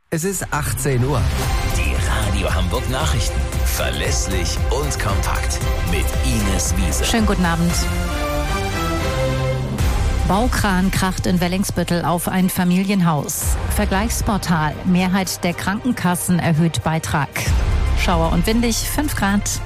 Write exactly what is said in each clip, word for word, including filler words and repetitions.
Es ist achtzehn Uhr. Die Radio Hamburg Nachrichten. Verlässlich und kompakt. Mit Ines Wiese. Schönen guten Abend. Baukran kracht in Wellingsbüttel auf ein Familienhaus. Vergleichsportal. Mehrheit der Krankenkassen erhöht Beitrag. Schauer und windig, fünf Grad.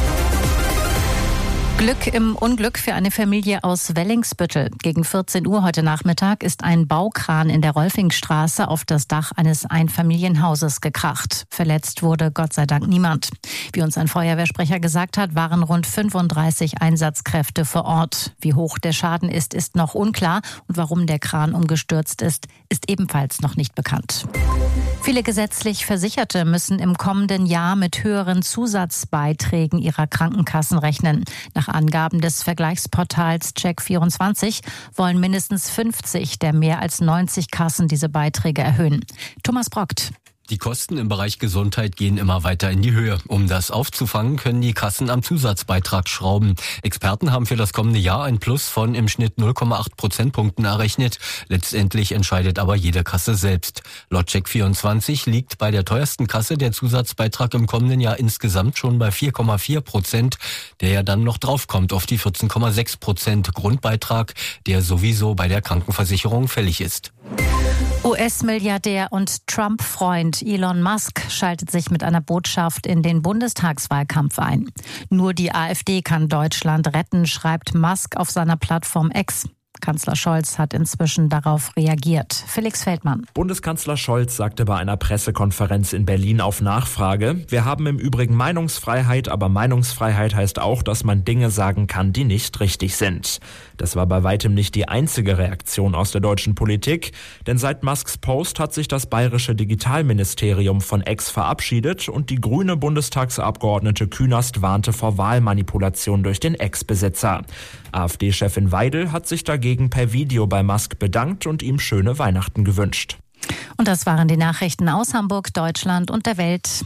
Glück im Unglück für eine Familie aus Wellingsbüttel. Gegen vierzehn Uhr heute Nachmittag ist ein Baukran in der Rolfingstraße auf das Dach eines Einfamilienhauses gekracht. Verletzt wurde Gott sei Dank niemand. Wie uns ein Feuerwehrsprecher gesagt hat, waren rund fünfunddreißig Einsatzkräfte vor Ort. Wie hoch der Schaden ist, ist noch unklar. Und warum der Kran umgestürzt ist, ist ebenfalls noch nicht bekannt. Viele gesetzlich Versicherte müssen im kommenden Jahr mit höheren Zusatzbeiträgen ihrer Krankenkassen rechnen. Nach Angaben des Vergleichsportals Check vierundzwanzig wollen mindestens fünfzig der mehr als neunzig Kassen diese Beiträge erhöhen. Thomas Brockt. Die Kosten im Bereich Gesundheit gehen immer weiter in die Höhe. Um das aufzufangen, können die Kassen am Zusatzbeitrag schrauben. Experten haben für das kommende Jahr ein Plus von im Schnitt null Komma acht Prozentpunkten errechnet. Letztendlich entscheidet aber jede Kasse selbst. Laut Check vierundzwanzig liegt bei der teuersten Kasse der Zusatzbeitrag im kommenden Jahr insgesamt schon bei vier Komma vier Prozent, der ja dann noch draufkommt auf die vierzehn Komma sechs Prozent Grundbeitrag, der sowieso bei der Krankenversicherung fällig ist. U S-Milliardär und Trump-Freund Elon Musk schaltet sich mit einer Botschaft in den Bundestagswahlkampf ein. Nur die AfD kann Deutschland retten, schreibt Musk auf seiner Plattform X. Kanzler Scholz hat inzwischen darauf reagiert. Felix Feldmann. Bundeskanzler Scholz sagte bei einer Pressekonferenz in Berlin auf Nachfrage: Wir haben im Übrigen Meinungsfreiheit, aber Meinungsfreiheit heißt auch, dass man Dinge sagen kann, die nicht richtig sind. Das war bei weitem nicht die einzige Reaktion aus der deutschen Politik, denn seit Musks Post hat sich das bayerische Digitalministerium von X verabschiedet und die grüne Bundestagsabgeordnete Künast warnte vor Wahlmanipulation durch den Ex-Besitzer. AfD-Chefin Weidel hat sich dagegen per Video bei Musk bedankt und ihm schöne Weihnachten gewünscht. Und das waren die Nachrichten aus Hamburg, Deutschland und der Welt.